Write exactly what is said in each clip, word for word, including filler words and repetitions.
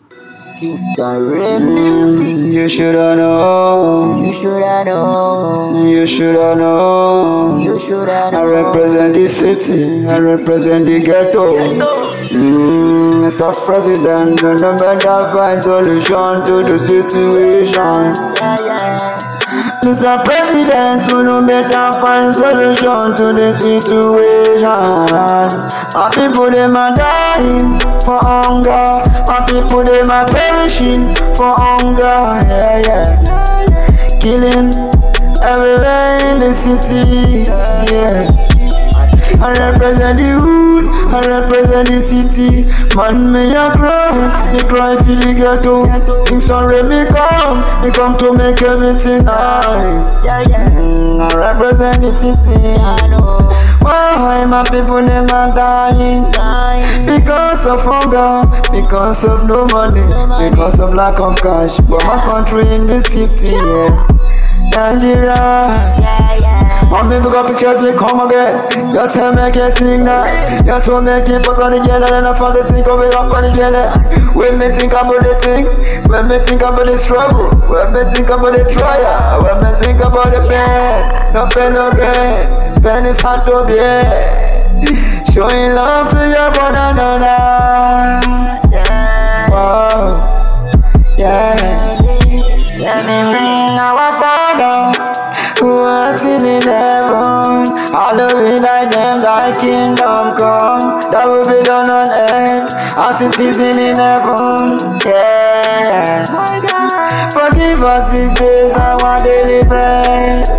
Kingston Remix. You shoulda know. You shoulda know. You shoulda know. You shoulda know. I represent the city. I represent the ghetto. Mm, Mister President, you know better find solution to the situation. Yeah, yeah. Mister President, you know better find solution to the situation. My people them are dying for hunger. My people them are perishing for hunger. Yeah, yeah. Killing everywhere in the city. Yeah. I represent the hood, I represent the city. Man, me a cry, me cry for the ghetto. Kingston Remix come, me come to make everything nice. Yeah, yeah. Mm, I represent the city. I know. Why my people them are dying? Dying. Because of hunger, because of no money, because of lack of cash. But my country in the city, yeah. Nigeria. Yeah, yeah. My people got pictures, we come again. Just to make it thing now. Just to make it put on the yellow. And I found the think of it up on the yellow. When me think about the thing, when me think about the struggle, when me think about the trial, when me think about the pain, no pain no gain. Pain is hard to bear. Showing love to your one another. Yeah. Wow. Yeah. Yeah, me ring Our Father, who art in heaven, hallowed thy name, thy kingdom come. Thy will be done on earth as it is in heaven. Yeah. Forgive us these days our daily bread,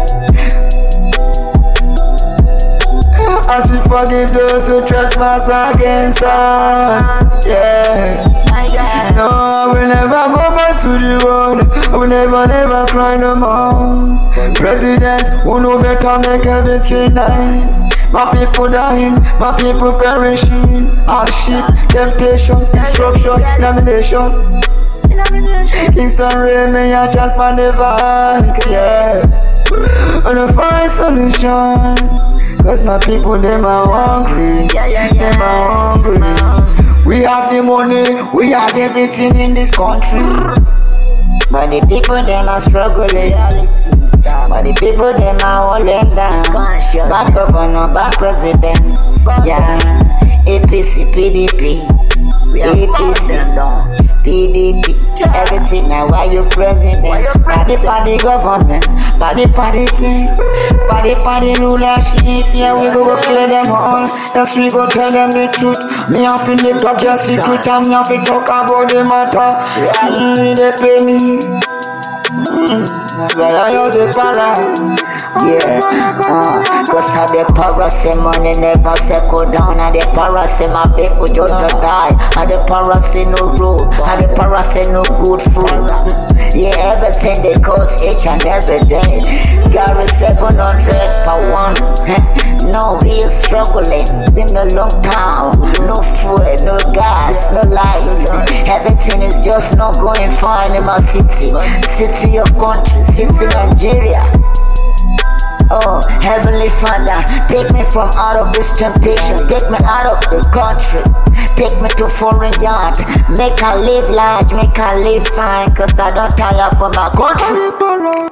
as we forgive those who trespass against us. Yeah. No, I will never go back to the road. I will never, never cry no more. President, who know better make everything nice. My people dying, my people perishing. Hardship, temptation, destruction, elimination. Kingston Remix, I jump on the bike, yeah. And I find solution. Cause my people, them are hungry. Them are hungry. We have the money, we have everything in this country. But the people them are struggling. But the people them are holding down. Bad governor, bad president. Yeah, A P C, P D P, A P C, P D P. Everything now why you president? Party party government, party party thing, party party rulership. Yeah, we go go play them all. Yes, we go tell them the truth. Me have to lift up your secret and me have to talk about the matter. Mm, they pay me. Mm. I know the para. Yeah, uh, cause how the para say money never settle down. How the para say my people just a die. How the para say no road. How the para say no good food. Yeah, everything they cost each and every day. Gary seven hundred per one. No, we are struggling. Been a long time. No food, no gas, no light. Everything is just not going fine in my city. City of country, city Nigeria. Oh, Heavenly Father, take me from out of this temptation. Take me out of the country. Take me to foreign yard. Make I live large, make I live fine. Cause I don't tire for my country.